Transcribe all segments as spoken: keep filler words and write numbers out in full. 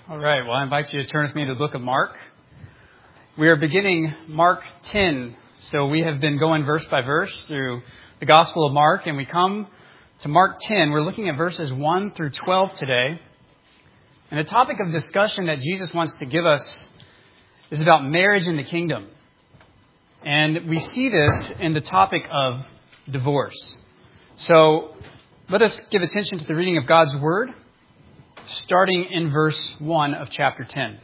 All right, well, I invite you to turn with me to the book of Mark. We are beginning Mark ten. So we have been going verse by verse through the Gospel of Mark, and we come to Mark ten. We're looking at verses one through twelve today. And the topic of discussion that Jesus wants to give us is about marriage in the kingdom. And we see this in the topic of divorce. So let us give attention to the reading of God's Word, starting in verse one of chapter ten.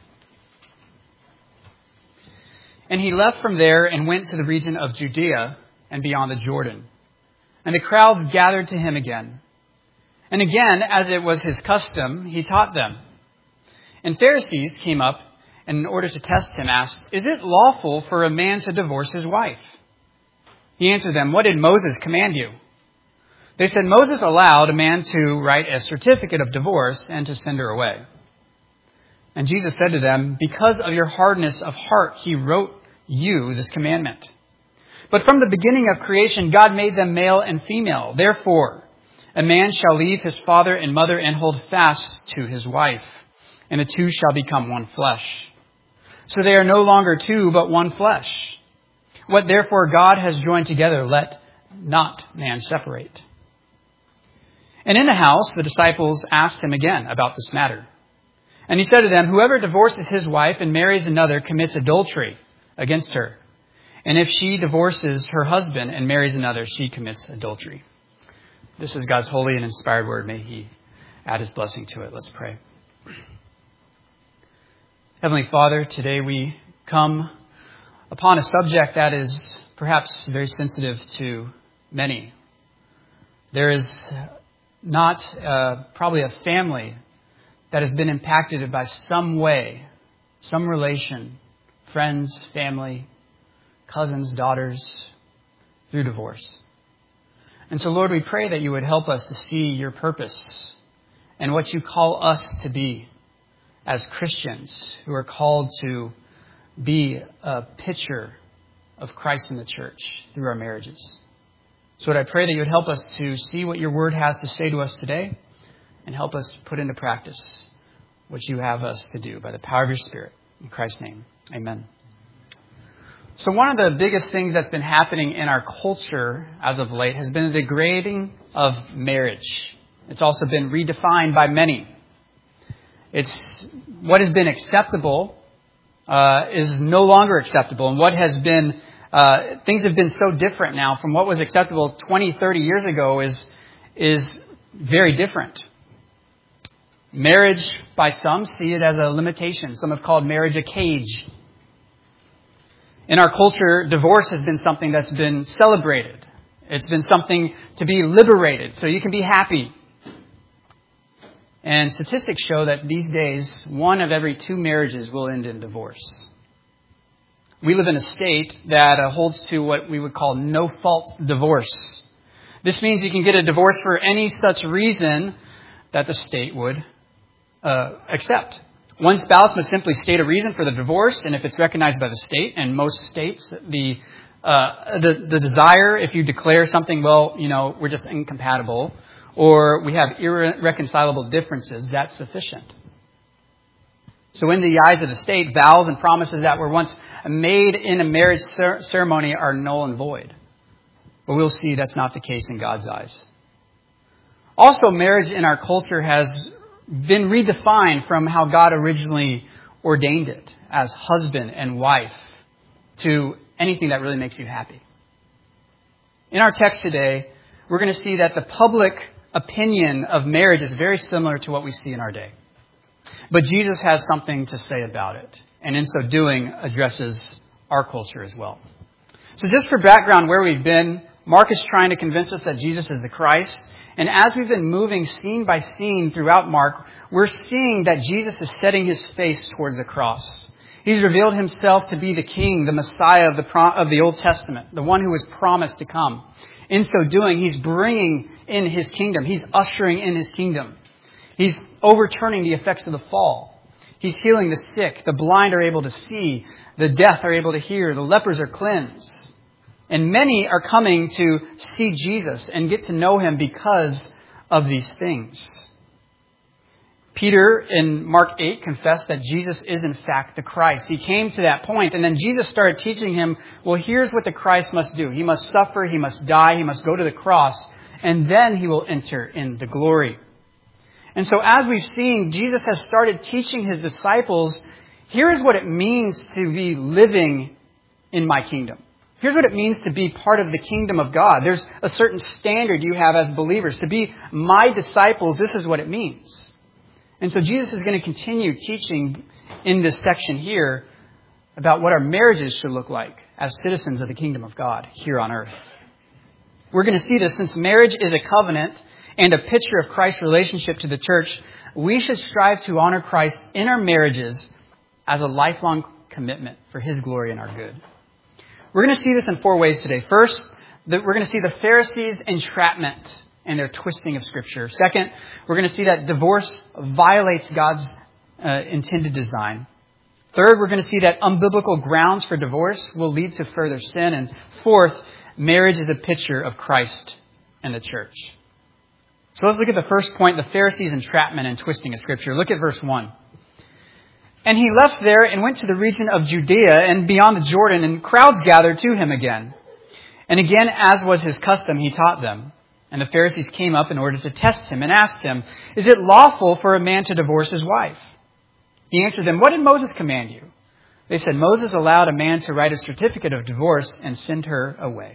And he left from there and went to the region of Judea and beyond the Jordan. And the crowd gathered to him again. And again, as it was his custom, he taught them. And Pharisees came up and in order to test him asked, "Is it lawful for a man to divorce his wife?" He answered them, "What did Moses command you?" They said, "Moses allowed a man to write a certificate of divorce and to send her away." And Jesus said to them, "Because of your hardness of heart, he wrote you this commandment. But from the beginning of creation, God made them male and female. Therefore, a man shall leave his father and mother and hold fast to his wife, and the two shall become one flesh. So they are no longer two, but one flesh. What therefore God has joined together, let not man separate." And in the house, the disciples asked him again about this matter. And he said to them, "Whoever divorces his wife and marries another commits adultery against her. And if she divorces her husband and marries another, she commits adultery." This is God's holy and inspired word. May he add his blessing to it. Let's pray. Heavenly Father, today we come upon a subject that is perhaps very sensitive to many. There is not uh, probably a family that has been impacted by some way, some relation, friends, family, cousins, daughters, through divorce. And so, Lord, we pray that you would help us to see your purpose and what you call us to be as Christians who are called to be a picture of Christ in the church through our marriages. So Lord, I pray that you would help us to see what your word has to say to us today and help us put into practice what you have us to do by the power of your Spirit. In Christ's name, amen. So one of the biggest things that's been happening in our culture as of late has been the degrading of marriage. It's also been redefined by many. It's what has been acceptable uh, is no longer acceptable, and what has been Uh, things have been so different now from what was acceptable twenty, thirty years ago is, is very different. Marriage, by some, see it as a limitation. Some have called marriage a cage. In our culture, divorce has been something that's been celebrated. It's been something to be liberated, so you can be happy. And statistics show that these days, one of every two marriages will end in divorce. We live in a state that uh, holds to what we would call no-fault divorce. This means you can get a divorce for any such reason that the state would uh, accept. One spouse must simply state a reason for the divorce, and if it's recognized by the state, and most states, the uh, the, the desire, if you declare something, well, you know, we're just incompatible, or we have irreconcilable differences, that's sufficient. So in the eyes of the state, vows and promises that were once made in a marriage ceremony are null and void. But we'll see that's not the case in God's eyes. Also, marriage in our culture has been redefined from how God originally ordained it as husband and wife to anything that really makes you happy. In our text today, we're going to see that the public opinion of marriage is very similar to what we see in our day. But Jesus has something to say about it, and in so doing addresses our culture as well. So just for background where we've been, Mark is trying to convince us that Jesus is the Christ. And as we've been moving scene by scene throughout Mark, we're seeing that Jesus is setting his face towards the cross. He's revealed himself to be the King, the Messiah of the, Pro- of the Old Testament, the one who was promised to come. In so doing, he's bringing in his kingdom. He's ushering in his kingdom. He's overturning the effects of the fall. He's healing the sick. The blind are able to see. The deaf are able to hear. The lepers are cleansed. And many are coming to see Jesus and get to know him because of these things. Peter in Mark eight confessed that Jesus is in fact the Christ. He came to that point, and then Jesus started teaching him, well, here's what the Christ must do. He must suffer, he must die, he must go to the cross, and then he will enter in the glory. And so as we've seen, Jesus has started teaching his disciples, here's what it means to be living in my kingdom. Here's what it means to be part of the kingdom of God. There's a certain standard you have as believers. To be my disciples, this is what it means. And so Jesus is going to continue teaching in this section here about what our marriages should look like as citizens of the kingdom of God here on earth. We're going to see this since marriage is a covenant and a picture of Christ's relationship to the church. We should strive to honor Christ in our marriages as a lifelong commitment for his glory and our good. We're going to see this in four ways today. First, that we're going to see the Pharisees' entrapment and their twisting of Scripture. Second, we're going to see that divorce violates God's uh, intended design. Third, we're going to see that unbiblical grounds for divorce will lead to further sin. And fourth, marriage is a picture of Christ and the church. So let's look at the first point, the Pharisees' entrapment and twisting of Scripture. Look at verse one. And he left there and went to the region of Judea and beyond the Jordan, and crowds gathered to him again. And again, as was his custom, he taught them. And the Pharisees came up in order to test him and asked him, is it lawful for a man to divorce his wife? He answered them, what did Moses command you? They said, Moses allowed a man to write a certificate of divorce and send her away.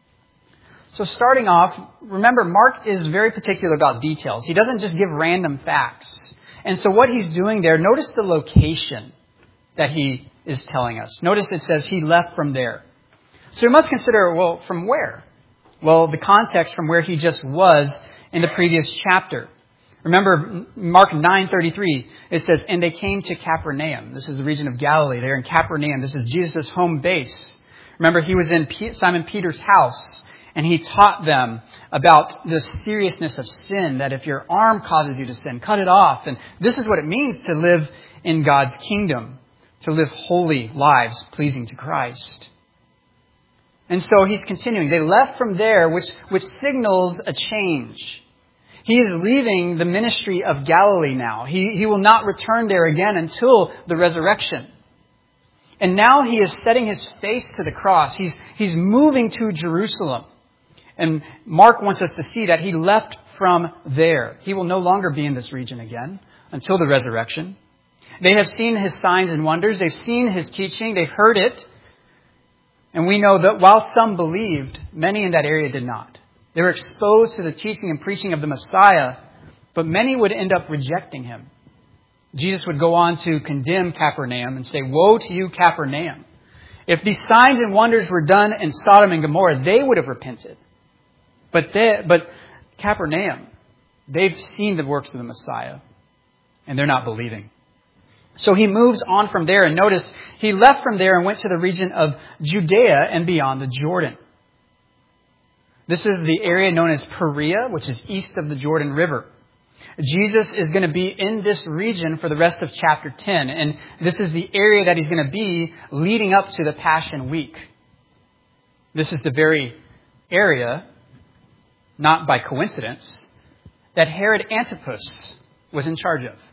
So starting off, remember, Mark is very particular about details. He doesn't just give random facts. And so what he's doing there, notice the location that he is telling us. Notice it says he left from there. So we must consider, well, from where? Well, the context from where he just was in the previous chapter. Remember, Mark nine thirty-three, it says, and they came to Capernaum. This is the region of Galilee. They're in Capernaum. This is Jesus' home base. Remember, he was in Simon Peter's house, and he taught them about the seriousness of sin, that if your arm causes you to sin, cut it off. And this is what it means to live in God's kingdom, to live holy lives pleasing to Christ. And so he's continuing. They left from there, which, which signals a change. He is leaving the ministry of Galilee now. He, he will not return there again until the resurrection. And now he is setting his face to the cross. He's, he's moving to Jerusalem. And Mark wants us to see that he left from there. He will no longer be in this region again until the resurrection. They have seen his signs and wonders. They've seen his teaching. They've heard it. And we know that while some believed, many in that area did not. They were exposed to the teaching and preaching of the Messiah, but many would end up rejecting him. Jesus would go on to condemn Capernaum and say, woe to you, Capernaum. If these signs and wonders were done in Sodom and Gomorrah, they would have repented. But they, but Capernaum, they've seen the works of the Messiah, and they're not believing. So he moves on from there, and notice he left from there and went to the region of Judea and beyond the Jordan. This is the area known as Perea, which is east of the Jordan River. Jesus is going to be in this region for the rest of chapter ten, and this is the area that he's going to be leading up to the Passion Week. This is the very area, not by coincidence, that Herod Antipas was in charge of.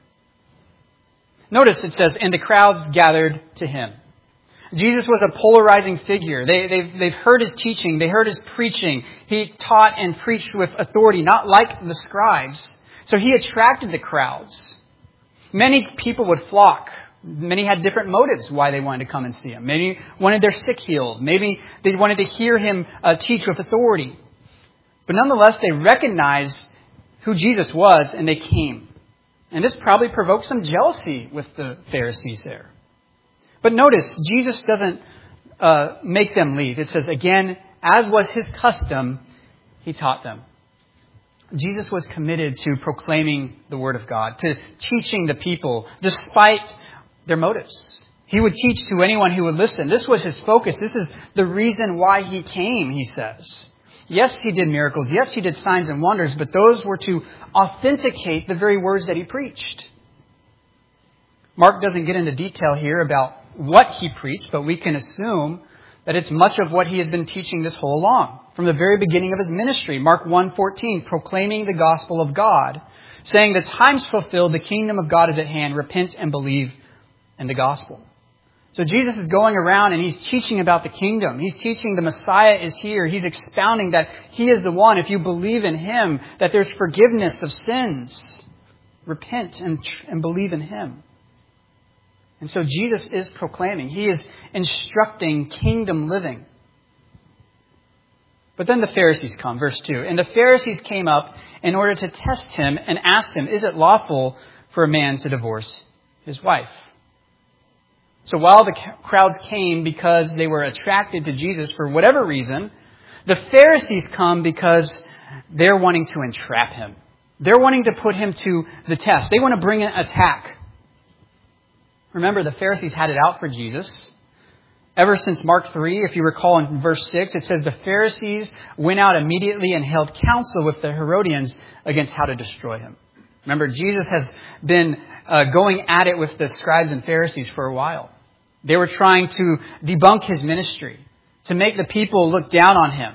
Notice it says, and the crowds gathered to him. Jesus was a polarizing figure. They, they've, they've heard his teaching. They heard his preaching. He taught and preached with authority, not like the scribes. So he attracted the crowds. Many people would flock. Many had different motives why they wanted to come and see him. Maybe wanted their sick healed. Maybe they wanted to hear him uh, teach with authority. But nonetheless, they recognized who Jesus was, and they came. And this probably provoked some jealousy with the Pharisees there. But notice, Jesus doesn't uh, make them leave. It says, again, as was his custom, he taught them. Jesus was committed to proclaiming the word of God, to teaching the people, despite their motives. He would teach to anyone who would listen. This was his focus. This is the reason why he came, he says. Yes, he did miracles. Yes, he did signs and wonders, but those were to authenticate the very words that he preached. Mark doesn't get into detail here about what he preached, but we can assume that it's much of what he had been teaching this whole along. From the very beginning of his ministry, Mark one fourteen, proclaiming the gospel of God. saying the time's fulfilled, the kingdom of God is at hand, repent and believe in the gospel. So Jesus is going around and he's teaching about the kingdom. He's teaching the Messiah is here. He's expounding that he is the one. If you believe in him, that there's forgiveness of sins. Repent and, and believe in him. And so Jesus is proclaiming. He is instructing kingdom living. But then the Pharisees come, verse two. And the Pharisees came up in order to test him and asked him, is it lawful for a man to divorce his wife? So while the crowds came because they were attracted to Jesus for whatever reason, the Pharisees come because they're wanting to entrap him. They're wanting to put him to the test. They want to bring an attack. Remember, the Pharisees had it out for Jesus. Ever since Mark three, if you recall in verse six, it says the Pharisees went out immediately and held counsel with the Herodians against how to destroy him. Remember, Jesus has been uh, going at it with the scribes and Pharisees for a while. They were trying to debunk his ministry, to make the people look down on him.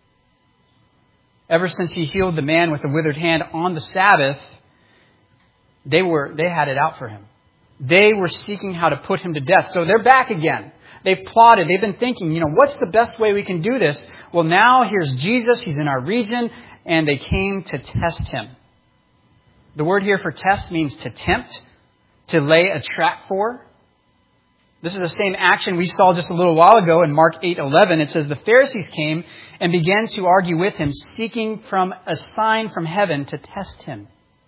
Ever since he healed the man with the withered hand on the Sabbath, they were they had it out for him. They were seeking how to put him to death. So they're back again. They've plotted. They've been thinking, you know, what's the best way we can do this? Well, now here's Jesus. He's in our region. And they came to test him. The word here for test means to tempt, to lay a trap for. This is the same action we saw just a little while ago in Mark eight eleven. It says the Pharisees came and began to argue with him, seeking from a sign from heaven to test him.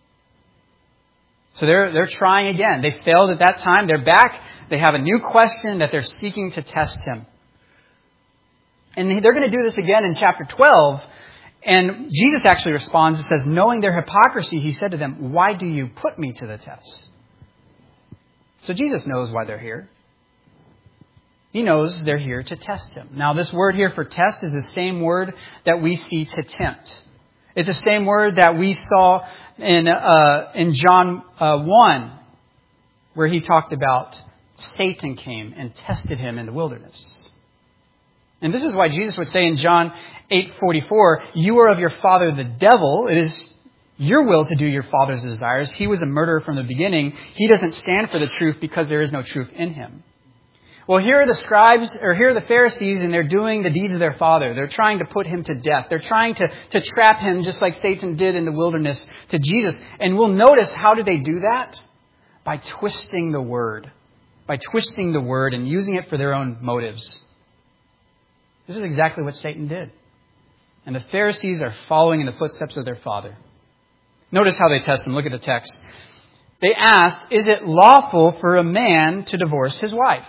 So they're they're trying again. They failed at that time. They're back. They have a new question that they're seeking to test him. And they're going to do this again in chapter twelve. And Jesus actually responds and says, knowing their hypocrisy, he said to them, why do you put me to the test? So Jesus knows why they're here. He knows they're here to test him. Now, this word here for test is the same word that we see to tempt. It's the same word that we saw in uh, in John uh, one, where he talked about Satan came and tested him in the wilderness. And this is why Jesus would say in John eight forty-four, you are of your father the devil. It is your will to do your father's desires. He was a murderer from the beginning. He doesn't stand for the truth because there is no truth in him. Well, here are the scribes, or here are the Pharisees, and they're doing the deeds of their father. They're trying to put him to death. They're trying to, to trap him just like Satan did in the wilderness to Jesus. And we'll notice, how do they do that? By twisting the word. By twisting the word and using it for their own motives. This is exactly what Satan did. And the Pharisees are following in the footsteps of their father. Notice how they test him. Look at the text. They asked, is it lawful for a man to divorce his wife?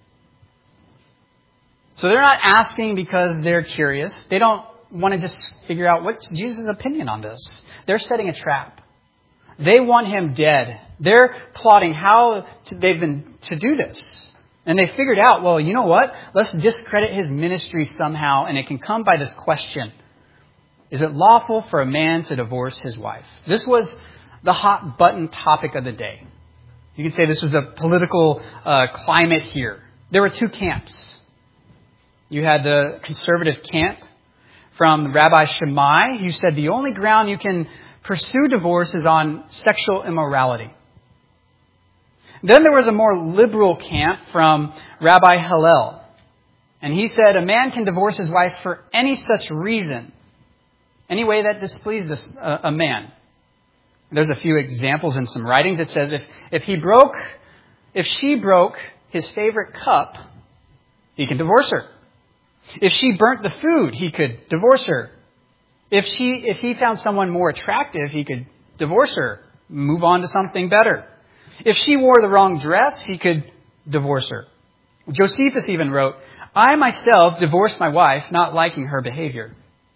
So they're not asking because they're curious. They don't want to just figure out what's Jesus' opinion on this. They're setting a trap. They want him dead. They're plotting how to, they've been to do this. And they figured out, well, you know what? Let's discredit his ministry somehow. And it can come by this question. Is it lawful for a man to divorce his wife? This was the hot button topic of the day. You could say this was the political uh, climate here. There were two camps. You had the conservative camp from Rabbi Shammai, who said the only ground you can pursue divorce is on sexual immorality. Then there was a more liberal camp from Rabbi Hillel. And he said a man can divorce his wife for any such reason, any way that displeases a, a man. There's a few examples in some writings. It says if, if he broke, if she broke his favorite cup, he can divorce her. If she burnt the food, he could divorce her. If she, if he found someone more attractive, he could divorce her, move on to something better. If she wore the wrong dress, he could divorce her. Josephus even wrote, I myself divorced my wife, not liking her behavior.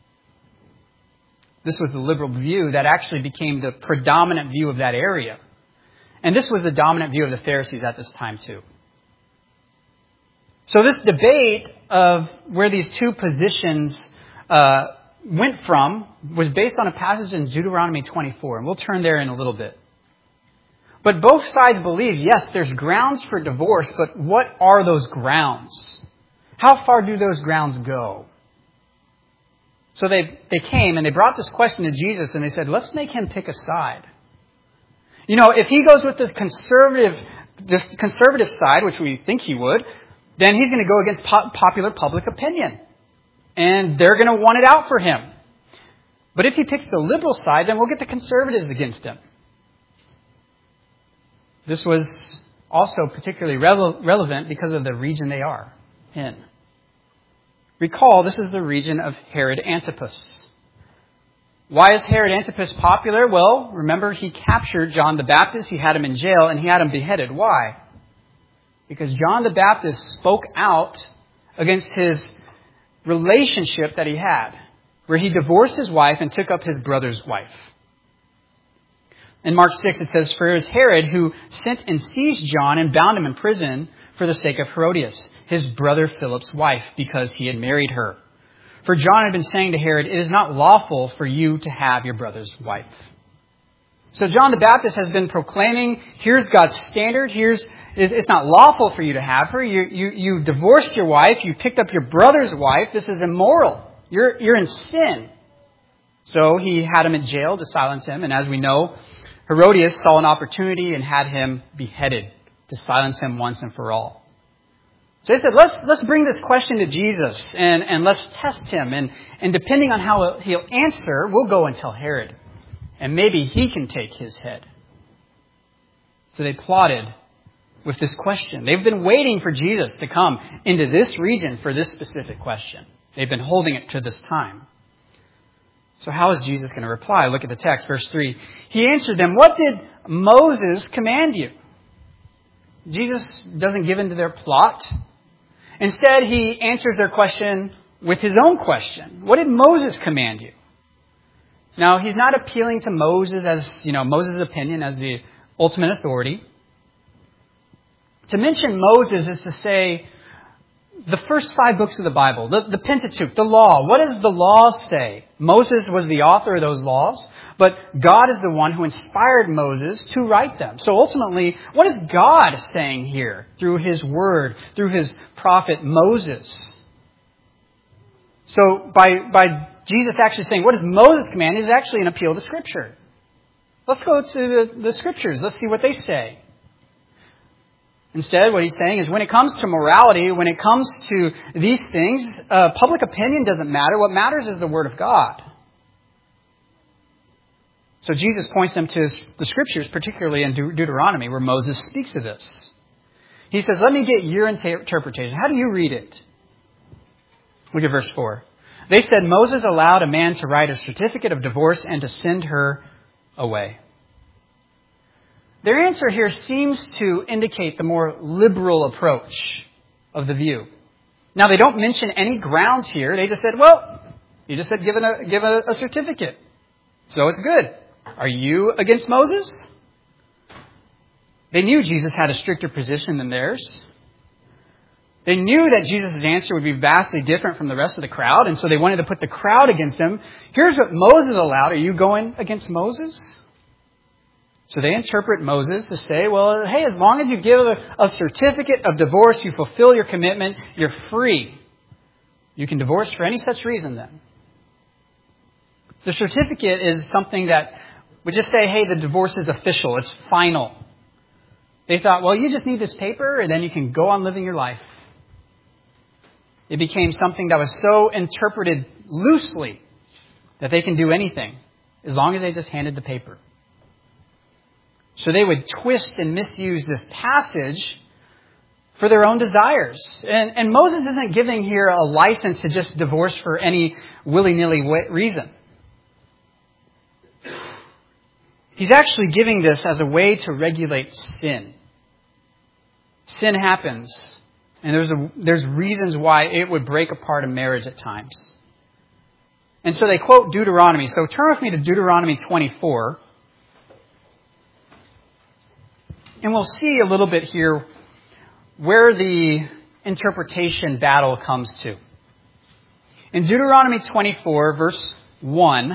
This was the liberal view that actually became the predominant view of that area. And this was the dominant view of the Pharisees at this time too. So this debate of where these two positions uh, went from was based on a passage in Deuteronomy twenty-four. And we'll turn there in a little bit. But both sides believe, yes, there's grounds for divorce, but what are those grounds? How far do those grounds go? So they, they came and they brought this question to Jesus and they said, let's make him pick a side. You know, if he goes with the conservative, the conservative side, which we think he would, then he's going to go against po- popular public opinion. And they're going to want it out for him. But if he picks the liberal side, then we'll get the conservatives against him. This was also particularly rele- relevant because of the region they are in. Recall, this is the region of Herod Antipas. Why is Herod Antipas popular? Well, remember, he captured John the Baptist, he had him in jail, and he had him beheaded. Why? Because John the Baptist spoke out against his relationship that he had, where he divorced his wife and took up his brother's wife. In Mark six, it says, "For it was Herod who sent and seized John and bound him in prison for the sake of Herodias, his brother Philip's wife, because he had married her. For John had been saying to Herod, 'It is not lawful for you to have your brother's wife.'" So John the Baptist has been proclaiming, here's God's standard, here's it's not lawful for you to have her. You, you, you divorced your wife, you picked up your brother's wife, this is immoral. You're, you're in sin. So he had him in jail to silence him, and as we know, Herodias saw an opportunity and had him beheaded to silence him once and for all. So they said, let's let's bring this question to Jesus and, and let's test him. And, and depending on how he'll answer, we'll go and tell Herod. And maybe he can take his head. So they plotted with this question. They've been waiting for Jesus to come into this region for this specific question. They've been holding it to this time. So how is Jesus going to reply? Look at the text, verse three. He answered them, "What did Moses command you?" Jesus doesn't give in to their plot. Instead, he answers their question with his own question. What did Moses command you? Now, he's not appealing to Moses as, you know, Moses' opinion as the ultimate authority. To mention Moses is to say the first five books of the Bible, the, the Pentateuch, the law. What does the law say? Moses was the author of those laws, but God is the one who inspired Moses to write them. So ultimately, what is God saying here through his word, through his prophet Moses? So by, by Jesus actually saying, what does Moses command, is actually an appeal to Scripture. Let's go to the, the Scriptures. Let's see what they say. Instead, what he's saying is when it comes to morality, when it comes to these things, uh, public opinion doesn't matter. What matters is the Word of God. So Jesus points them to the Scriptures, particularly in De- Deuteronomy, where Moses speaks of this. He says, let me get your inter- interpretation. How do you read it? Look at verse four. They said, Moses allowed a man to write a certificate of divorce and to send her away. Their answer here seems to indicate the more liberal approach of the view. Now, they don't mention any grounds here. They just said, well, you just said give a, give a, a certificate. So it's good. Are you against Moses? They knew Jesus had a stricter position than theirs. They knew that Jesus' answer would be vastly different from the rest of the crowd, and so they wanted to put the crowd against him. Here's what Moses allowed. Are you going against Moses? So they interpret Moses to say, well, hey, as long as you give a, a certificate of divorce, you fulfill your commitment, you're free. You can divorce for any such reason then. The certificate is something that would just say, hey, the divorce is official, it's final. They thought, well, you just need this paper and then you can go on living your life. It became something that was so interpreted loosely that they can do anything as long as they just handed the paper. So they would twist and misuse this passage for their own desires. And, and Moses isn't giving here a license to just divorce for any willy-nilly reason. He's actually giving this as a way to regulate sin. Sin happens, and there's a, there's reasons why it would break apart a marriage at times. And so they quote Deuteronomy. So turn with me to Deuteronomy twenty-four. And we'll see a little bit here where the interpretation battle comes to. In Deuteronomy twenty-four, verse one,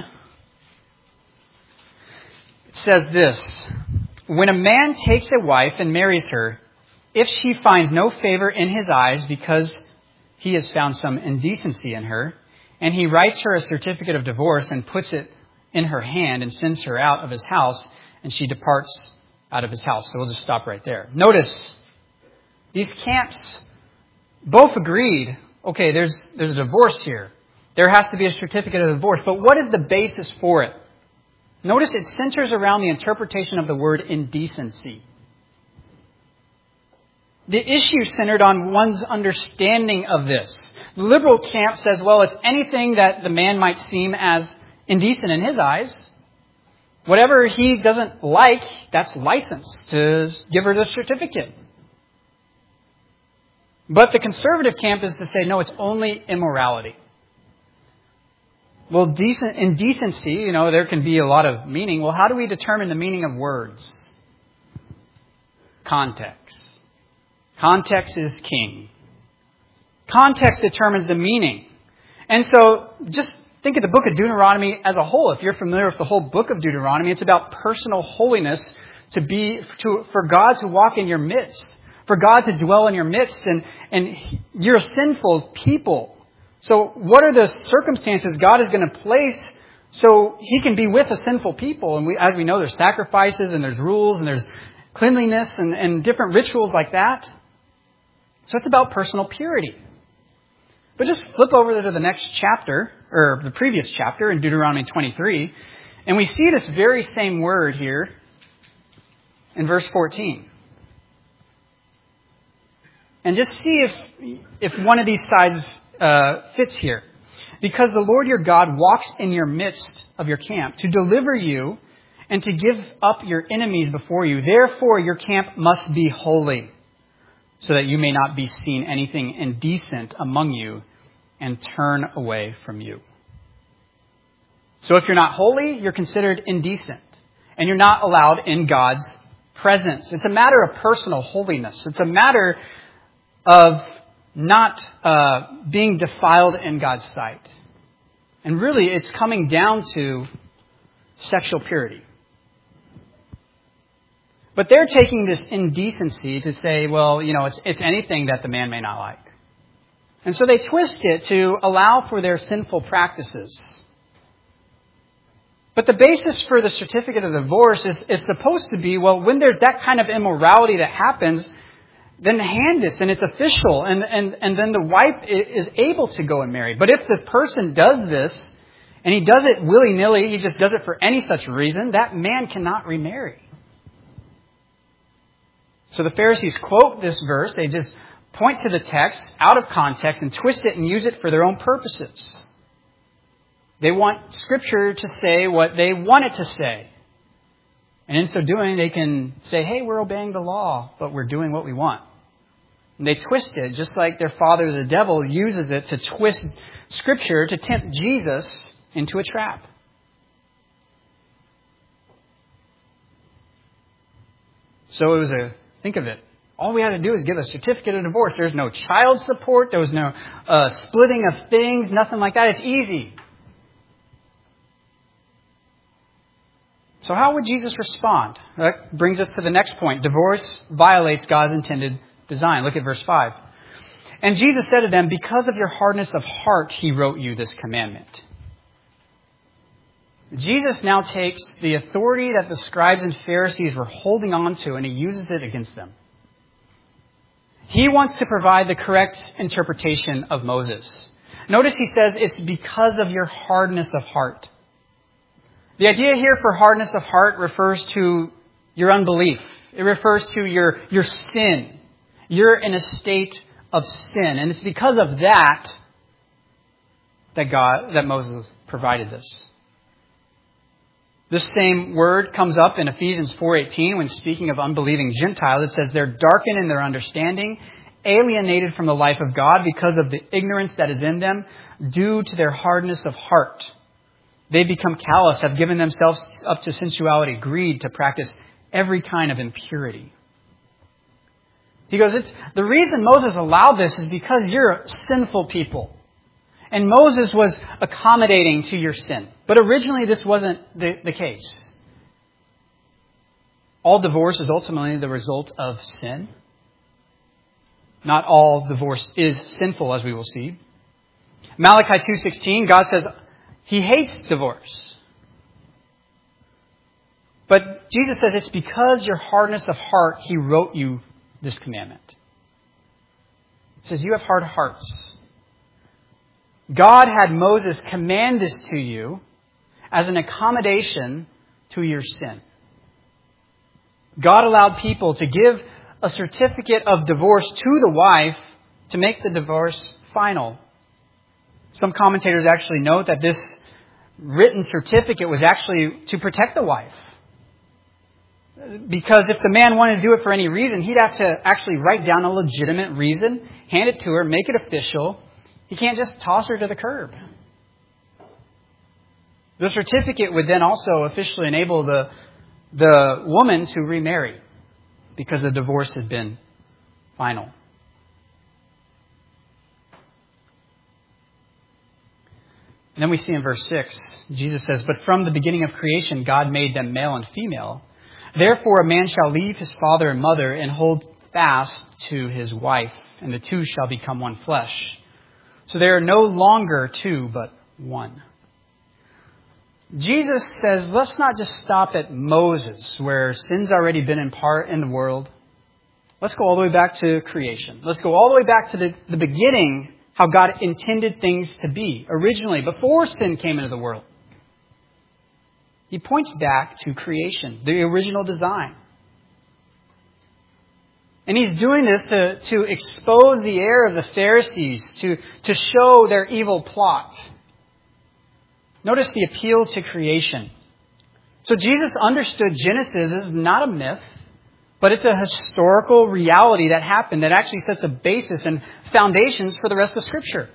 it says this: when a man takes a wife and marries her, if she finds no favor in his eyes because he has found some indecency in her, and he writes her a certificate of divorce and puts it in her hand and sends her out of his house, and she departs out of his house. So we'll just stop right there. Notice, these camps both agreed, okay, there's, there's a divorce here. There has to be a certificate of divorce. But what is the basis for it? Notice it centers around the interpretation of the word indecency. The issue centered on one's understanding of this. The liberal camp says, well, it's anything that the man might seem as indecent in his eyes. Whatever he doesn't like, that's license to give her the certificate. But the conservative camp is to say, no, it's only immorality. Well, decent, indecency, you know, there can be a lot of meaning. Well, how do we determine the meaning of words? Context. Context is king. Context determines the meaning. And so just think of the book of Deuteronomy as a whole. If you're familiar with the whole book of Deuteronomy, it's about personal holiness to be to for God to walk in your midst, for God to dwell in your midst, and, and you're a sinful people. So what are the circumstances God is going to place so He can be with a sinful people? And we, as we know, there's sacrifices and there's rules and there's cleanliness and, and different rituals like that. So it's about personal purity. But just flip over to the next chapter, or the previous chapter in Deuteronomy twenty-three, and we see this very same word here in verse fourteen. And just see if if one of these sides uh, fits here. Because the Lord your God walks in your midst of your camp to deliver you and to give up your enemies before you. Therefore your camp must be holy, so that you may not be seen anything indecent among you and turn away from you. So if you're not holy, you're considered indecent. And you're not allowed in God's presence. It's a matter of personal holiness. It's a matter of not uh, being defiled in God's sight. And really, it's coming down to sexual purity. But they're taking this indecency to say, well, you know, it's, it's anything that the man may not like. And so they twist it to allow for their sinful practices. But the basis for the certificate of divorce is, is supposed to be, well, when there's that kind of immorality that happens, then hand this and it's official. And, and, and then the wife is able to go and marry. But if the person does this, and he does it willy-nilly, he just does it for any such reason, that man cannot remarry. So the Pharisees quote this verse. They just point to the text out of context and twist it and use it for their own purposes. They want Scripture to say what they want it to say. And in so doing, they can say, hey, we're obeying the law, but we're doing what we want. And they twist it, just like their father, the devil, uses it to twist Scripture to tempt Jesus into a trap. So it was a, think of it. All we had to do is give a certificate of divorce. There's no child support. There was no uh, splitting of things, nothing like that. It's easy. So how would Jesus respond? That brings us to the next point. Divorce violates God's intended design. Look at verse five. And Jesus said to them, because of your hardness of heart, He wrote you this commandment. Jesus now takes the authority that the scribes and Pharisees were holding on to and He uses it against them. He wants to provide the correct interpretation of Moses. Notice He says it's because of your hardness of heart. The idea here for hardness of heart refers to your unbelief. It refers to your, your sin. You're in a state of sin. And it's because of that that God, that Moses provided this. This same word comes up in Ephesians four eighteen when speaking of unbelieving Gentiles. It says they're darkened in their understanding, alienated from the life of God because of the ignorance that is in them due to their hardness of heart. They become callous, have given themselves up to sensuality, greed, to practice every kind of impurity. He goes, it's the reason Moses allowed this is because you're sinful people. And Moses was accommodating to your sin. But originally this wasn't the, the case. All divorce is ultimately the result of sin. Not all divorce is sinful, as we will see. Malachi two sixteen, God says He hates divorce. But Jesus says it's because your hardness of heart He wrote you this commandment. He says you have hard hearts. God had Moses command this to you as an accommodation to your sin. God allowed people to give a certificate of divorce to the wife to make the divorce final. Some commentators actually note that this written certificate was actually to protect the wife. Because if the man wanted to do it for any reason, he'd have to actually write down a legitimate reason, hand it to her, make it official. He can't just toss her to the curb. The certificate would then also officially enable the, the woman to remarry because the divorce had been final. And then we see in verse six, Jesus says, "But from the beginning of creation, God made them male and female. Therefore, a man shall leave his father and mother and hold fast to his wife, and the two shall become one flesh. So they are no longer two, but one." Jesus says, let's not just stop at Moses, where sin's already been in part in the world. Let's go all the way back to creation. Let's go all the way back to the, the beginning, how God intended things to be originally, before sin came into the world. He points back to creation, the original design. And He's doing this to, to expose the error of the Pharisees, to, to show their evil plot. Notice the appeal to creation. So Jesus understood Genesis is not a myth, but it's a historical reality that happened that actually sets a basis and foundations for the rest of Scripture.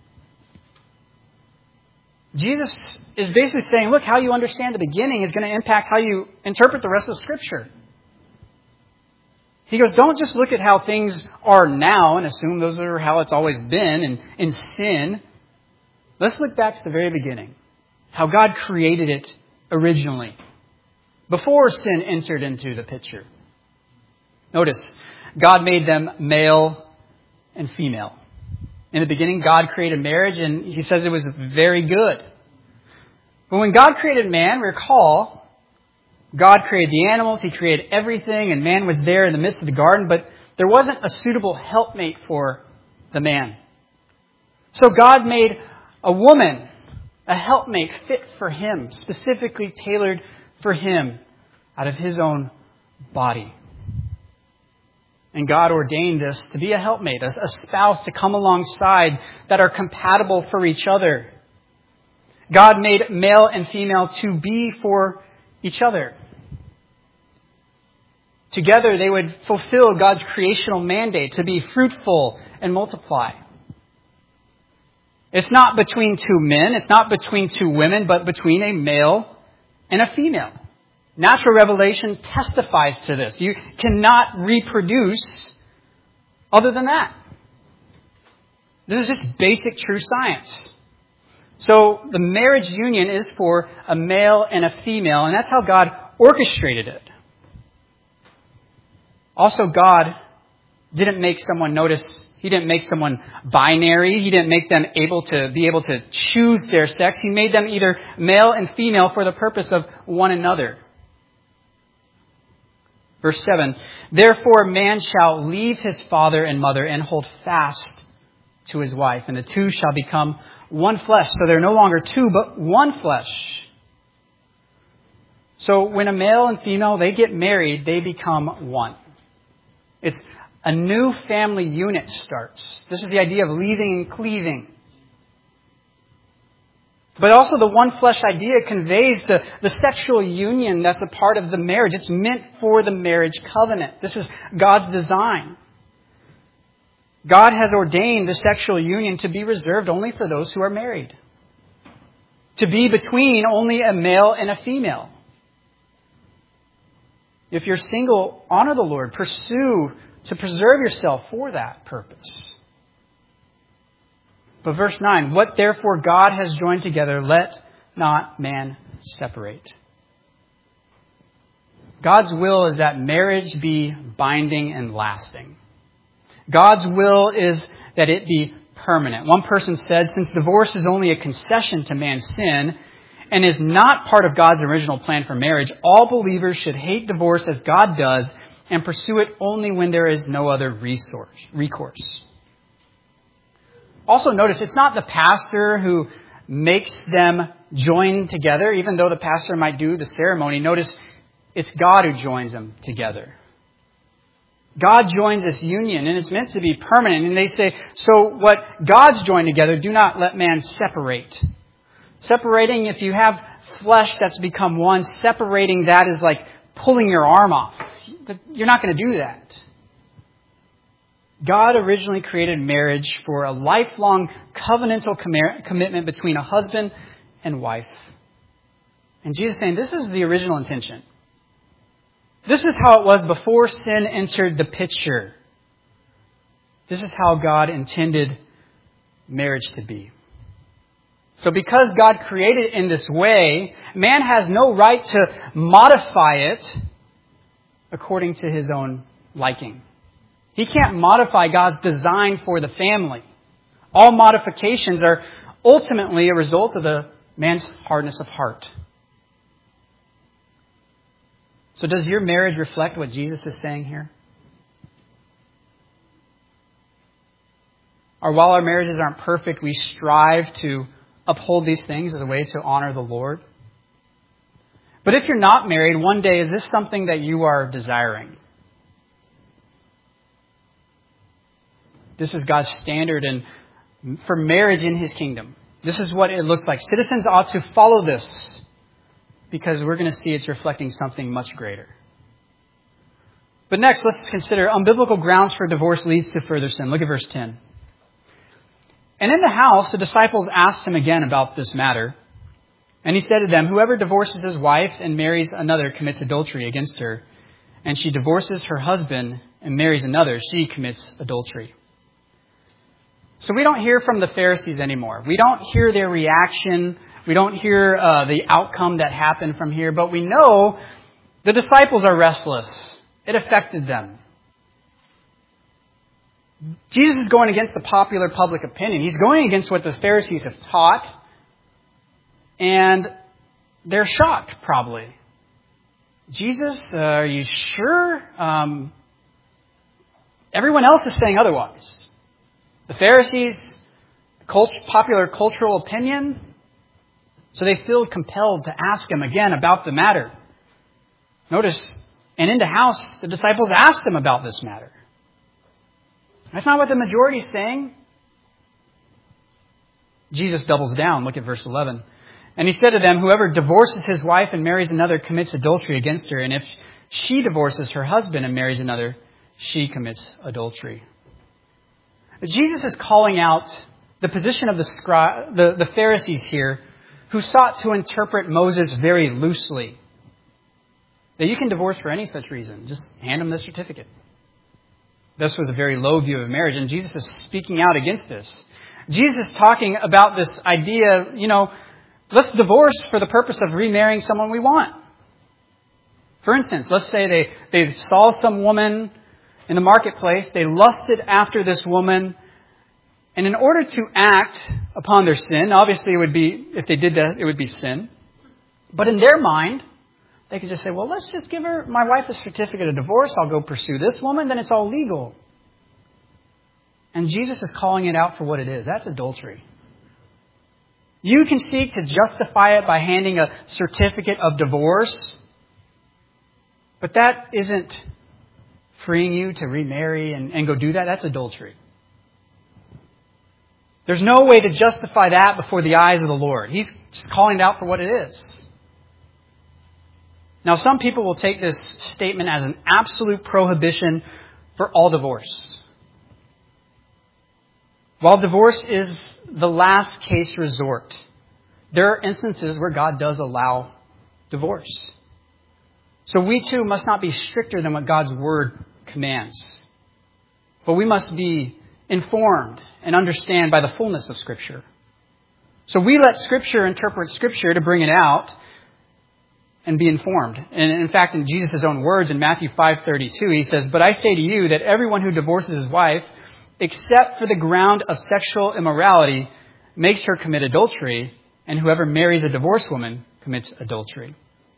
Jesus is basically saying, look, how you understand the beginning is going to impact how you interpret the rest of Scripture. He goes, don't just look at how things are now and assume those are how it's always been and in sin. Let's look back to the very beginning. How God created it originally, before sin entered into the picture. Notice, God made them male and female. In the beginning, God created marriage, and He says it was very good. But when God created man, recall, God created the animals, He created everything, and man was there in the midst of the garden, but there wasn't a suitable helpmate for the man. So God made a woman, a helpmate fit for him, specifically tailored for him out of His own body. And God ordained this to be a helpmate, a spouse to come alongside that are compatible for each other. God made male and female to be for each other. Together they would fulfill God's creational mandate to be fruitful and multiply. It's not between two men, it's not between two women, but between a male and a female. Natural revelation testifies to this. You cannot reproduce other than that. This is just basic true science. So the marriage union is for a male and a female, and that's how God orchestrated it. Also, God didn't make someone, notice, He didn't make someone binary. He didn't make them able to be able to choose their sex. He made them either male and female for the purpose of one another. Verse seven, "Therefore a man shall leave his father and mother and hold fast to his wife, and the two shall become one flesh." So they're no longer two, but one flesh. So when a male and female, they get married, they become one. It's a new family unit starts. This is the idea of leaving and cleaving. But also the one flesh idea conveys the, the sexual union that's a part of the marriage. It's meant for the marriage covenant. This is God's design. God has ordained the sexual union to be reserved only for those who are married. To be between only a male and a female. If you're single, honor the Lord. Pursue to preserve yourself for that purpose. But verse nine, "What therefore God has joined together, let not man separate." God's will is that marriage be binding and lasting. God's will is that it be permanent. One person said, since divorce is only a concession to man's sin, and is not part of God's original plan for marriage, all believers should hate divorce as God does and pursue it only when there is no other resource, recourse. Also notice, it's not the pastor who makes them join together, even though the pastor might do the ceremony. Notice, it's God who joins them together. God joins this union, and it's meant to be permanent. And they say, so what God's joined together, do not let man separate. Separating, if you have flesh that's become one, separating that is like pulling your arm off. You're not going to do that. God originally created marriage for a lifelong covenantal com- commitment between a husband and wife. And Jesus is saying this is the original intention. This is how it was before sin entered the picture. This is how God intended marriage to be. So because God created it in this way, man has no right to modify it according to his own liking. He can't modify God's design for the family. All modifications are ultimately a result of the man's hardness of heart. So does your marriage reflect what Jesus is saying here? Or while our marriages aren't perfect, we strive to uphold these things as a way to honor the Lord? But if you're not married, one day, is this something that you are desiring? This is God's standard and for marriage in His kingdom. This is what it looks like. Citizens ought to follow this because we're going to see it's reflecting something much greater. But next, let's consider unbiblical grounds for divorce leads to further sin. Look at verse ten. And in the house, the disciples asked him again about this matter. And he said to them, whoever divorces his wife and marries another commits adultery against her. And she divorces her husband and marries another, she commits adultery. So we don't hear from the Pharisees anymore. We don't hear their reaction. We don't hear uh, the outcome that happened from here. But we know the disciples are restless. It affected them. Jesus is going against the popular public opinion. He's going against what the Pharisees have taught. And they're shocked, probably. Jesus, uh, are you sure? Um, everyone else is saying otherwise. The Pharisees, cult- popular cultural opinion. So they feel compelled to ask him again about the matter. Notice, and in the house, the disciples asked him about this matter. That's not what the majority is saying. Jesus doubles down. Look at verse eleven. And he said to them, whoever divorces his wife and marries another commits adultery against her. And if she divorces her husband and marries another, she commits adultery. Jesus is calling out the position of the, scri- the, the Pharisees here who sought to interpret Moses very loosely. That you can divorce for any such reason. Just hand them the certificate. This was a very low view of marriage, and Jesus is speaking out against this. Jesus is talking about this idea, you know, let's divorce for the purpose of remarrying someone we want. For instance, let's say they, they saw some woman in the marketplace, they lusted after this woman, and in order to act upon their sin, obviously it would be, if they did that, it would be sin. But in their mind, they could just say, well, let's just give her, my wife, a certificate of divorce. I'll go pursue this woman. Then it's all legal. And Jesus is calling it out for what it is. That's adultery. You can seek to justify it by handing a certificate of divorce. But that isn't freeing you to remarry and, and go do that. That's adultery. There's no way to justify that before the eyes of the Lord. He's just calling it out for what it is. Now, some people will take this statement as an absolute prohibition for all divorce. While divorce is the last case resort, there are instances where God does allow divorce. So we too must not be stricter than what God's Word commands. But we must be informed and understand by the fullness of Scripture. So we let Scripture interpret Scripture to bring it out and be informed. And in fact, in Jesus' own words in Matthew five thirty-two, he says, but I say to you that everyone who divorces his wife, except for the ground of sexual immorality, makes her commit adultery, and whoever marries a divorced woman commits adultery.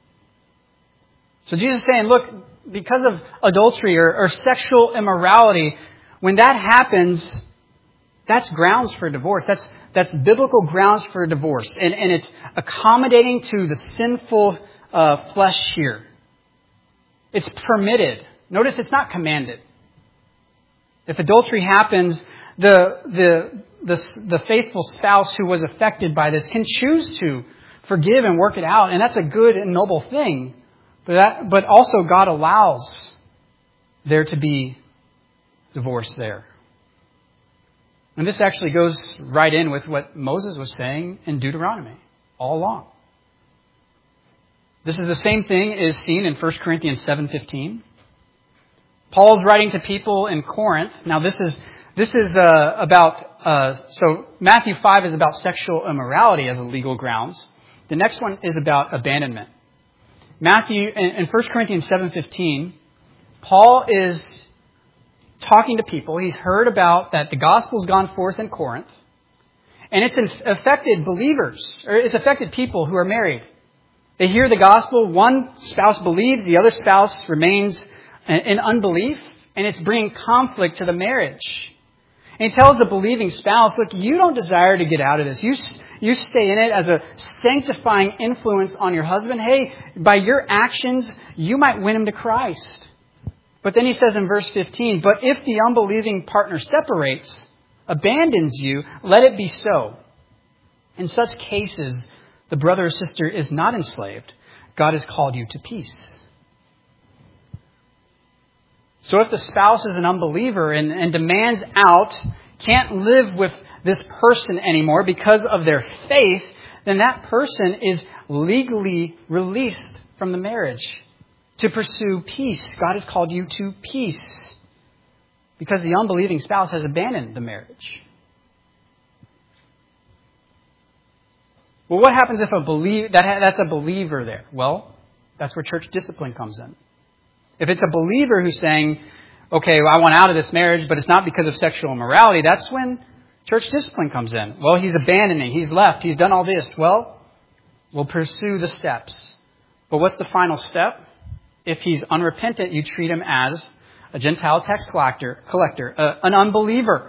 So Jesus is saying, look, because of adultery or, or sexual immorality, when that happens, that's grounds for divorce. That's that's biblical grounds for divorce. And, and it's accommodating to the sinful uh, flesh here. It's permitted. Notice it's not commanded. If adultery happens, the the the, the faithful spouse who was affected by this can choose to forgive and work it out. And that's a good and noble thing. But that, but also God allows there to be divorce there. And this actually goes right in with what Moses was saying in Deuteronomy all along. This is the same thing is seen in First Corinthians seven fifteen. Paul's writing to people in Corinth. Now this is this is uh, about uh, so Matthew five is about sexual immorality as a legal grounds. The next one is about abandonment. Matthew in, in First Corinthians seven fifteen, Paul is talking to people. He's heard about that the gospel's gone forth in Corinth, and it's affected believers, or it's affected people who are married. They hear the gospel, one spouse believes, the other spouse remains in unbelief, and it's bringing conflict to the marriage. And he tells the believing spouse, look, you don't desire to get out of this. You, you stay in it as a sanctifying influence on your husband. Hey, by your actions, you might win him to Christ. But then he says in verse fifteen, but if the unbelieving partner separates, abandons you, let it be so. In such cases, the brother or sister is not enslaved. God has called you to peace. So if the spouse is an unbeliever and, and demands out, can't live with this person anymore because of their faith, then that person is legally released from the marriage to pursue peace. God has called you to peace because the unbelieving spouse has abandoned the marriage. Well, what happens if a believer, that, that's a believer there? Well, that's where church discipline comes in. If it's a believer who's saying, okay, well, I want out of this marriage, but it's not because of sexual immorality, that's when church discipline comes in. Well, he's abandoning, he's left, he's done all this. Well, we'll pursue the steps. But what's the final step? If he's unrepentant, you treat him as a Gentile tax collector, collector, uh, an unbeliever.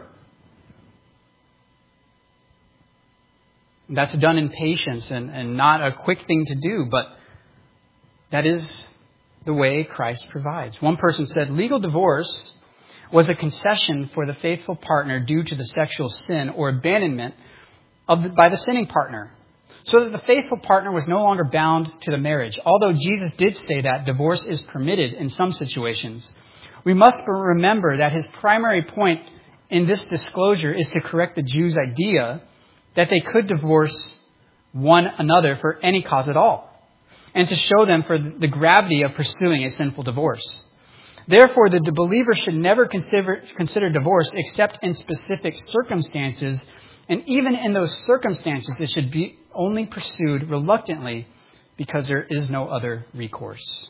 That's done in patience and, and not a quick thing to do, but that is the way Christ provides. One person said legal divorce was a concession for the faithful partner due to the sexual sin or abandonment of the, by the sinning partner, so that the faithful partner was no longer bound to the marriage. Although Jesus did say that divorce is permitted in some situations, we must remember that his primary point in this disclosure is to correct the Jews' idea that they could divorce one another for any cause at all, and to show them for the gravity of pursuing a sinful divorce. Therefore, the believer should never consider, consider divorce except in specific circumstances, and even in those circumstances, it should be only pursued reluctantly because there is no other recourse.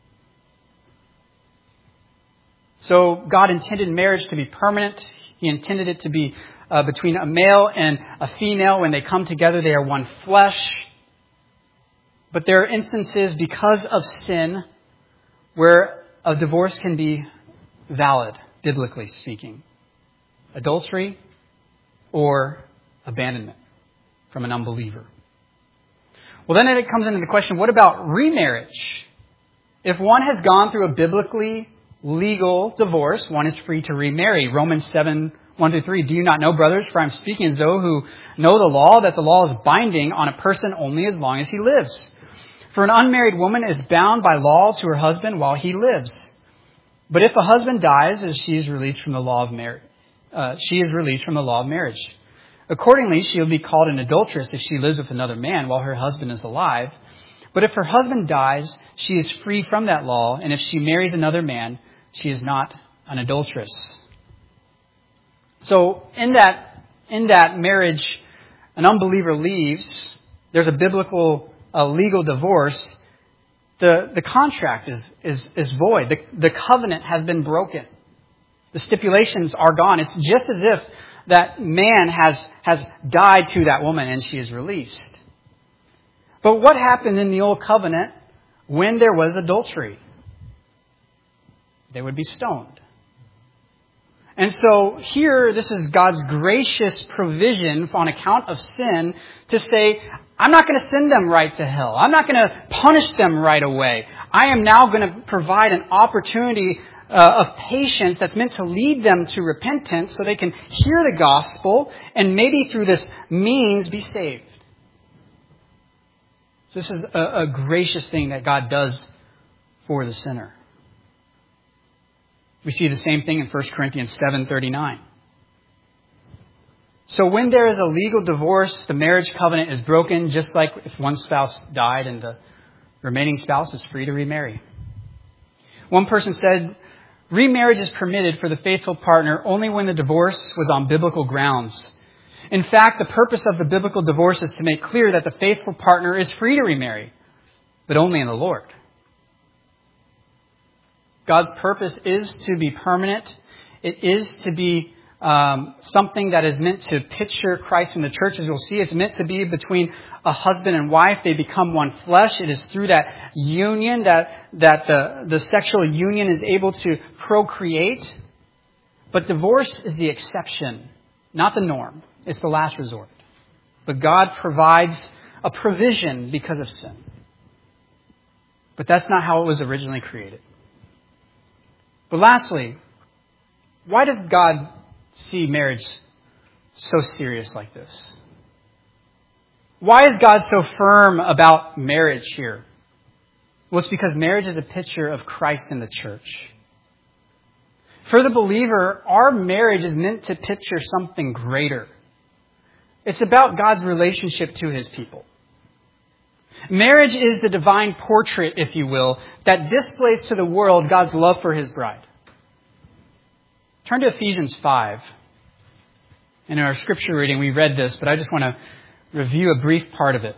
So God intended marriage to be permanent. He intended it to be uh, between a male and a female. When they come together, they are one flesh. But there are instances because of sin where a divorce can be valid, biblically speaking. Adultery or abandonment from an unbeliever. Well, then it comes into the question, what about remarriage? If one has gone through a biblically legal divorce, one is free to remarry. Romans seven, one through three. Do you not know, brothers, for I am speaking as though who know the law, that the law is binding on a person only as long as he lives. For an unmarried woman is bound by law to her husband while he lives. But if a husband dies, as she is released from the law of marriage, uh, she is released from the law of marriage. Accordingly, she will be called an adulteress if she lives with another man while her husband is alive. But if her husband dies, she is free from that law, and if she marries another man, she is not an adulteress. So in that in that marriage, an unbeliever leaves. There's a biblical a legal divorce. The the contract is is is void. The the covenant has been broken. The stipulations are gone. It's just as if that man has has died to that woman and she is released. But what happened in the Old Covenant when there was adultery? They would be stoned. And so here, this is God's gracious provision on account of sin to say, I'm not going to send them right to hell. I'm not going to punish them right away. I am now going to provide an opportunity uh, of patience that's meant to lead them to repentance so they can hear the gospel and maybe through this means be saved. So this is a, a gracious thing that God does for the sinner. We see the same thing in First Corinthians seven thirty-nine. So when there is a legal divorce, the marriage covenant is broken, just like if one spouse died and the remaining spouse is free to remarry. One person said, remarriage is permitted for the faithful partner only when the divorce was on biblical grounds. In fact, the purpose of the biblical divorce is to make clear that the faithful partner is free to remarry, but only in the Lord. God's purpose is to be permanent. It is to be um, something that is meant to picture Christ in the church. As you'll see, it's meant to be between a husband and wife. They become one flesh. It is through that union that, that the, the sexual union is able to procreate. But divorce is the exception, not the norm. It's the last resort. But God provides a provision because of sin. But that's not how it was originally created. But lastly, why does God see marriage so serious like this? Why is God so firm about marriage here? Well, it's because marriage is a picture of Christ in the church. For the believer, our marriage is meant to picture something greater. It's about God's relationship to His people. Marriage is the divine portrait, if you will, that displays to the world God's love for His bride. Turn to Ephesians five. In our scripture reading, we read this, but I just want to review a brief part of it.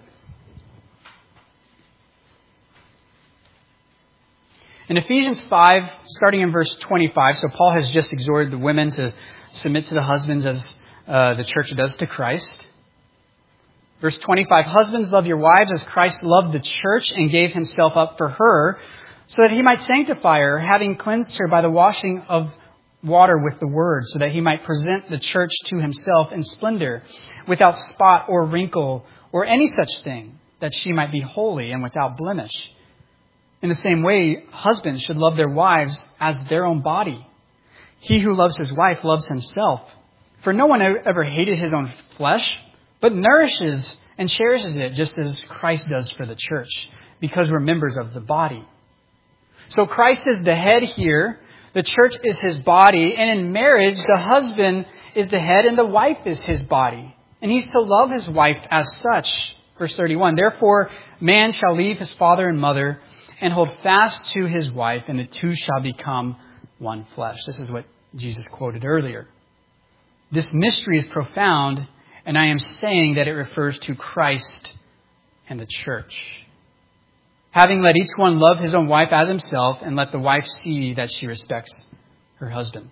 In Ephesians five, starting in verse twenty-five, so Paul has just exhorted the women to submit to the husbands as uh, the church does to Christ. Verse twenty-five, husbands, love your wives as Christ loved the church and gave Himself up for her, so that He might sanctify her, having cleansed her by the washing of water with the word, so that He might present the church to Himself in splendor, without spot or wrinkle or any such thing, that she might be holy and without blemish. In the same way, husbands should love their wives as their own body. He who loves his wife loves himself. For no one ever hated his own flesh, but nourishes and cherishes it, just as Christ does for the church, because we're members of the body. So Christ is the head here. The church is His body. And in marriage, the husband is the head and the wife is his body. And he's to love his wife as such. Verse thirty-one, therefore, man shall leave his father and mother and hold fast to his wife, and the two shall become one flesh. This is what Jesus quoted earlier. This mystery is profound, and I am saying that it refers to Christ and the church. Having let each one love his own wife as himself, and let the wife see that she respects her husband.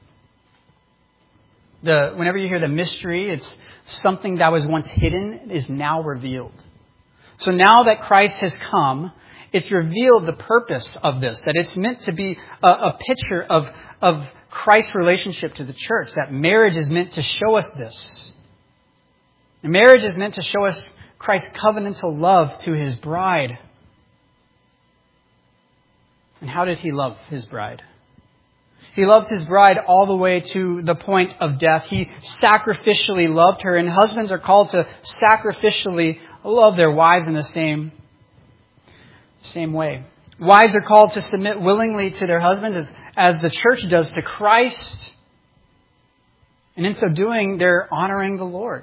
The, whenever you hear the mystery, it's something that was once hidden is now revealed. So now that Christ has come, it's revealed the purpose of this, that it's meant to be a, a picture of, of Christ's relationship to the church, that marriage is meant to show us this. And marriage is meant to show us Christ's covenantal love to His bride. And how did He love His bride? He loved His bride all the way to the point of death. He sacrificially loved her, and husbands are called to sacrificially love their wives in the same Same way. Wives are called to submit willingly to their husbands as, as the church does to Christ. And in so doing, they're honoring the Lord.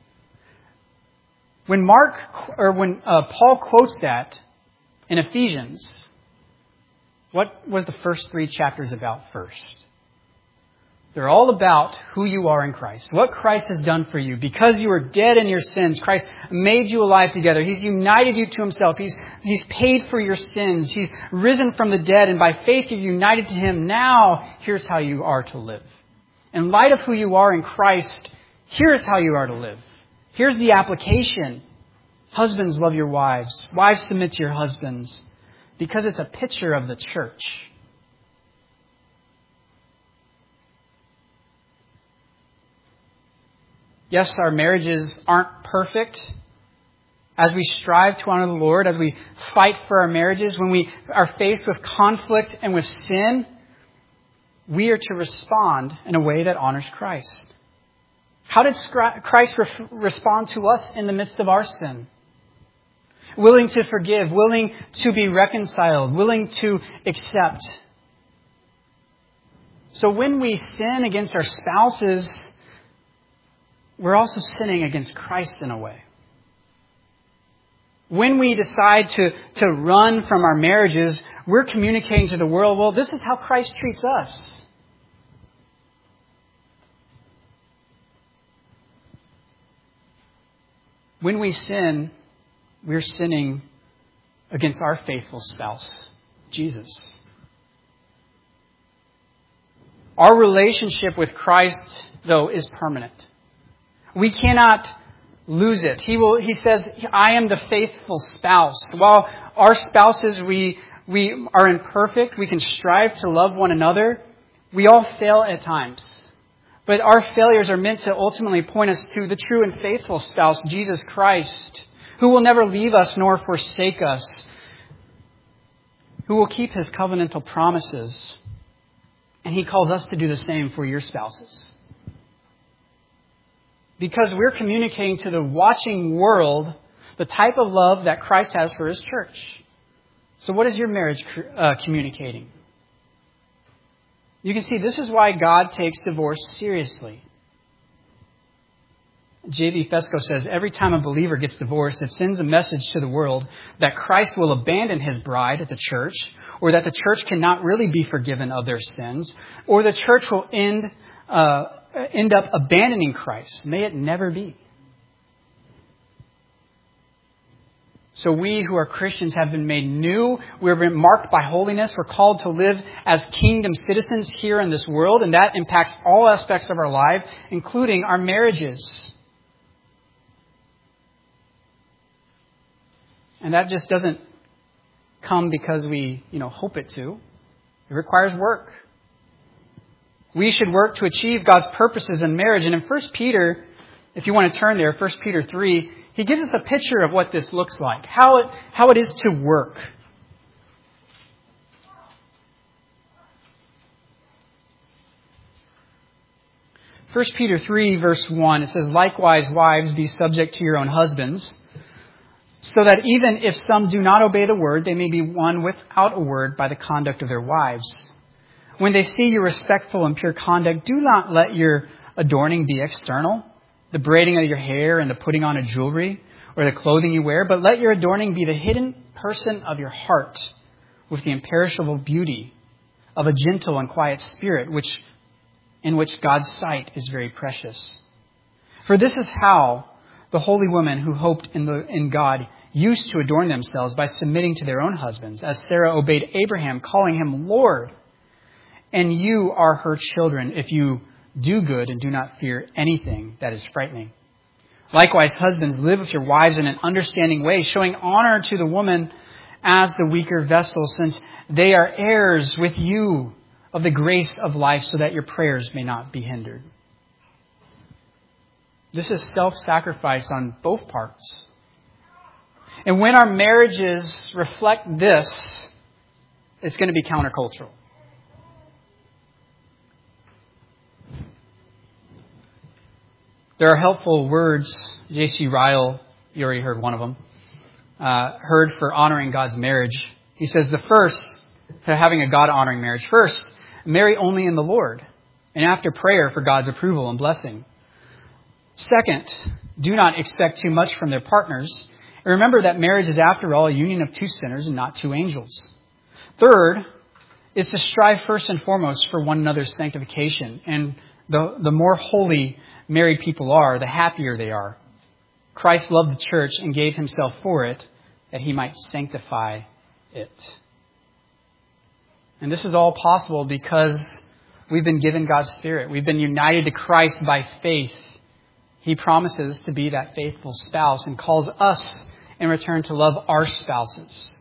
When Mark, or when uh, Paul quotes that in Ephesians, what was the first three chapters about first? They're all about who you are in Christ. What Christ has done for you. Because you were dead in your sins, Christ made you alive together. He's united you to Himself. He's, he's paid for your sins. He's risen from the dead. And by faith you're united to Him. Now, here's how you are to live. In light of who you are in Christ, here's how you are to live. Here's the application. Husbands, love your wives. Wives, submit to your husbands. Because it's a picture of the church. Yes, our marriages aren't perfect. As we strive to honor the Lord, as we fight for our marriages, when we are faced with conflict and with sin, we are to respond in a way that honors Christ. How did Christ re- respond to us in the midst of our sin? Willing to forgive, willing to be reconciled, willing to accept. So when we sin against our spouses, we're also sinning against Christ in a way. When we decide to, to run from our marriages, we're communicating to the world, well, this is how Christ treats us. When we sin, we're sinning against our faithful spouse, Jesus. Our relationship with Christ, though, is permanent. We cannot lose it. He will. He says, I am the faithful spouse. While our spouses, we, we are imperfect, we can strive to love one another, we all fail at times. But our failures are meant to ultimately point us to the true and faithful spouse, Jesus Christ, who will never leave us nor forsake us, who will keep his covenantal promises. And he calls us to do the same for your spouses. Because we're communicating to the watching world the type of love that Christ has for his church. So what is your marriage uh, communicating? You can see this is why God takes divorce seriously. J V Fesko says, every time a believer gets divorced, it sends a message to the world that Christ will abandon his bride at the church, or that the church cannot really be forgiven of their sins, or the church will end uh, end up abandoning Christ. May it never be. So we who are Christians have been made new. We've been marked by holiness. We're called to live as kingdom citizens here in this world, and that impacts all aspects of our life, including our marriages. And that just doesn't come because we, you know, hope it to. It requires work. We should work to achieve God's purposes in marriage. And in First Peter, if you want to turn there, First Peter three, he gives us a picture of what this looks like, how it, how it is to work. First Peter three, verse one, it says, likewise, wives, be subject to your own husbands, so that even if some do not obey the word, they may be won without a word by the conduct of their wives. When they see your respectful and pure conduct, do not let your adorning be external, the braiding of your hair and the putting on of jewelry, or the clothing you wear, but let your adorning be the hidden person of your heart, with the imperishable beauty of a gentle and quiet spirit, which in which God's sight is very precious. For this is how the holy women who hoped in the in God used to adorn themselves, by submitting to their own husbands, as Sarah obeyed Abraham, calling him Lord. And you are her children if you do good and do not fear anything that is frightening. Likewise, husbands, live with your wives in an understanding way, showing honor to the woman as the weaker vessel, since they are heirs with you of the grace of life, so that your prayers may not be hindered. This is self-sacrifice on both parts. And when our marriages reflect this, it's going to be countercultural. There are helpful words. J C Ryle, you already heard one of them, uh, heard for honoring God's marriage. He says the first, for having a God-honoring marriage. First, marry only in the Lord, and after prayer for God's approval and blessing. Second, do not expect too much from their partners. And remember that marriage is, after all, a union of two sinners and not two angels. Third is to strive first and foremost for one another's sanctification. And the, the more holy married people are, the happier they are. Christ loved the church and gave himself for it, that he might sanctify it. And this is all possible because we've been given God's Spirit. We've been united to Christ by faith. He promises to be that faithful spouse and calls us in return to love our spouses.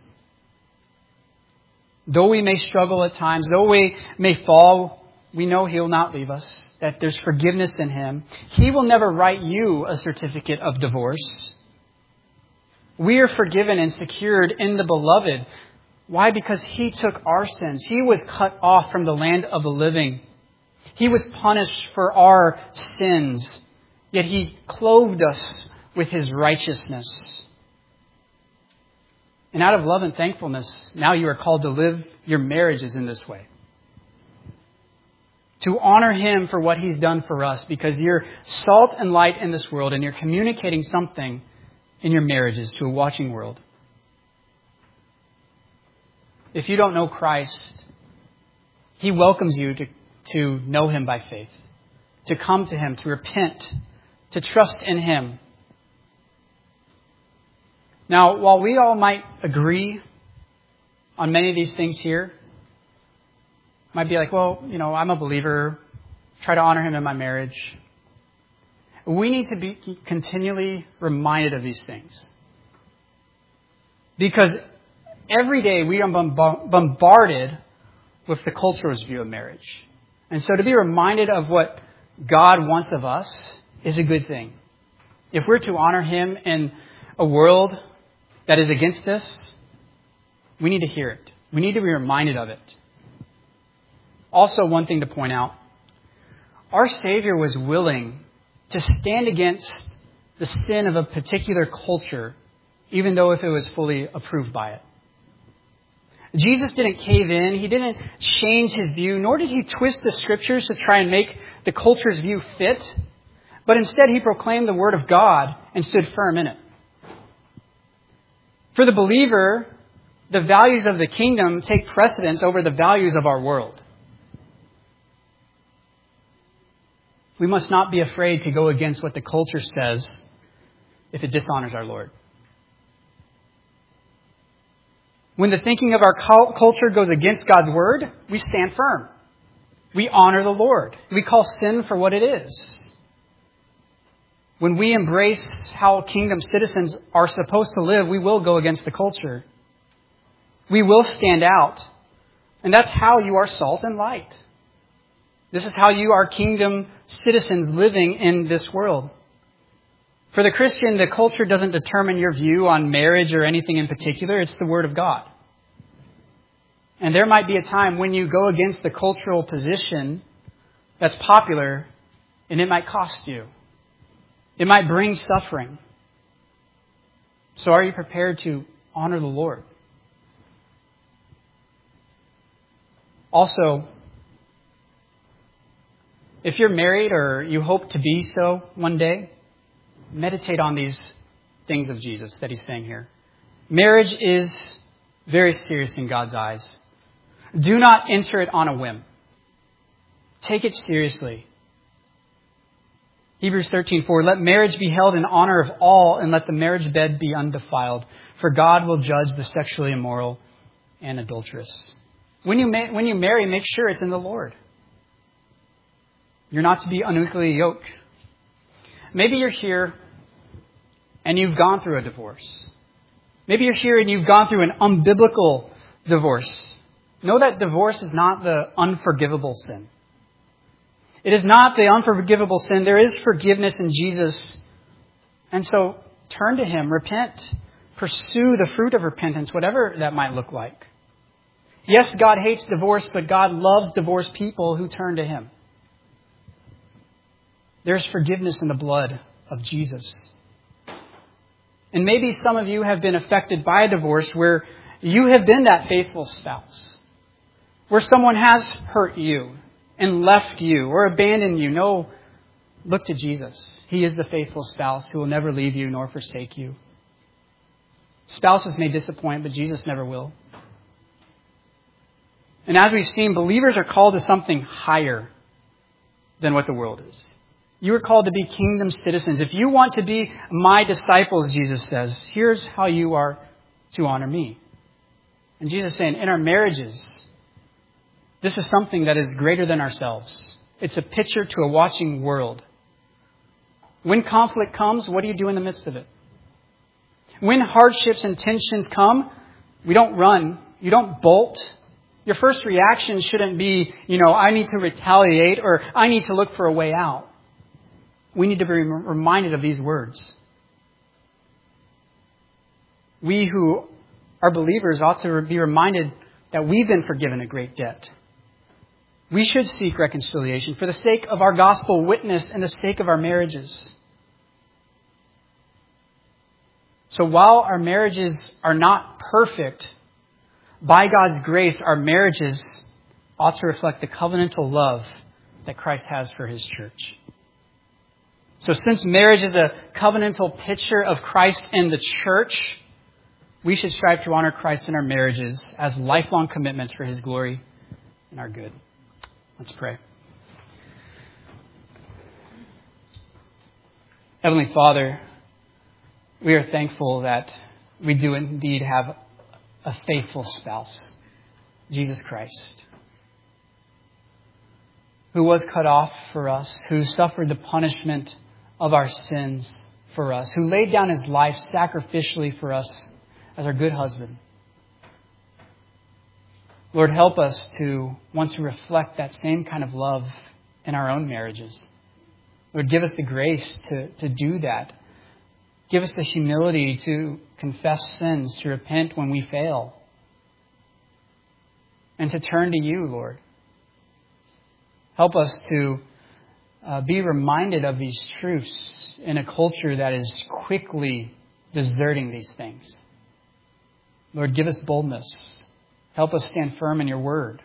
Though we may struggle at times, though we may fall, we know He will not leave us, that there's forgiveness in Him. He will never write you a certificate of divorce. We are forgiven and secured in the Beloved. Why? Because He took our sins. He was cut off from the land of the living. He was punished for our sins. Yet He clothed us with His righteousness. And out of love and thankfulness, now you are called to live your marriages in this way. To honor Him for what He's done for us, because you're salt and light in this world and you're communicating something in your marriages to a watching world. If you don't know Christ, He welcomes you to, to know Him by faith, to come to Him, to repent, to trust in Him. Now, while we all might agree on many of these things here, might be like, well, you know, I'm a believer, try to honor Him in my marriage. We need to be continually reminded of these things. Because every day we are bombarded with the culture's view of marriage. And so to be reminded of what God wants of us is a good thing. If we're to honor Him in a world that is against this, we need to hear it. We need to be reminded of it. Also, one thing to point out, our Savior was willing to stand against the sin of a particular culture, even though if it was fully approved by it. Jesus didn't cave in. He didn't change His view, nor did He twist the Scriptures to try and make the culture's view fit. But instead, He proclaimed the Word of God and stood firm in it. For the believer, the values of the kingdom take precedence over the values of our world. We must not be afraid to go against what the culture says if it dishonors our Lord. When the thinking of our culture goes against God's word, we stand firm. We honor the Lord. We call sin for what it is. When we embrace how kingdom citizens are supposed to live, we will go against the culture. We will stand out. And that's how you are salt and light. This is how you are kingdom citizens living in this world. For the Christian, the culture doesn't determine your view on marriage or anything in particular. It's the Word of God. And there might be a time when you go against the cultural position that's popular, and it might cost you. It might bring suffering. So are you prepared to honor the Lord? Also, if you're married or you hope to be so one day, meditate on these things of Jesus that He's saying here. Marriage is very serious in God's eyes. Do not enter it on a whim. Take it seriously. Hebrews thirteen four, let marriage be held in honor of all, and let the marriage bed be undefiled, for God will judge the sexually immoral and adulterous. When you ma- when you marry, make sure it's in the Lord. You're not to be unequally yoked. Maybe you're here and you've gone through a divorce. Maybe you're here and you've gone through an unbiblical divorce. Know that divorce is not the unforgivable sin. It is not the unforgivable sin. There is forgiveness in Jesus. And so turn to Him, repent, pursue the fruit of repentance, whatever that might look like. Yes, God hates divorce, but God loves divorced people who turn to Him. There's forgiveness in the blood of Jesus. And maybe some of you have been affected by a divorce where you have been that faithful spouse, where someone has hurt you and left you or abandoned you. No, look to Jesus. He is the faithful spouse who will never leave you nor forsake you. Spouses may disappoint, but Jesus never will. And as we've seen, believers are called to something higher than what the world is. You are called to be kingdom citizens. If you want to be my disciples, Jesus says, here's how you are to honor me. And Jesus is saying, in our marriages, this is something that is greater than ourselves. It's a picture to a watching world. When conflict comes, what do you do in the midst of it? When hardships and tensions come, we don't run. You don't bolt. Your first reaction shouldn't be, you know, I need to retaliate or I need to look for a way out. We need to be reminded of these words. We who are believers ought to be reminded that we've been forgiven a great debt. We should seek reconciliation for the sake of our gospel witness and the sake of our marriages. So while our marriages are not perfect, by God's grace, our marriages ought to reflect the covenantal love that Christ has for His church. So since marriage is a covenantal picture of Christ and the church, we should strive to honor Christ in our marriages as lifelong commitments for His glory and our good. Let's pray. Heavenly Father, we are thankful that we do indeed have a faithful spouse, Jesus Christ, who was cut off for us, who suffered the punishment of our sins for us, who laid down His life sacrificially for us as our good husband. Lord, help us to want to reflect that same kind of love in our own marriages. Lord, give us the grace to, to do that. Give us the humility to confess sins, to repent when we fail, and to turn to You, Lord. Help us to uh, be reminded of these truths in a culture that is quickly deserting these things. Lord, give us boldness. Help us stand firm in Your word.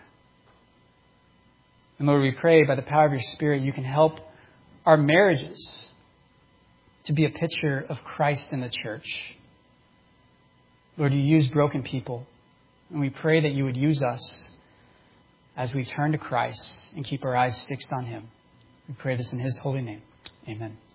And Lord, we pray by the power of Your Spirit, You can help our marriages to be a picture of Christ in the church. Lord, You use broken people, and we pray that You would use us as we turn to Christ and keep our eyes fixed on Him. We pray this in His holy name. Amen.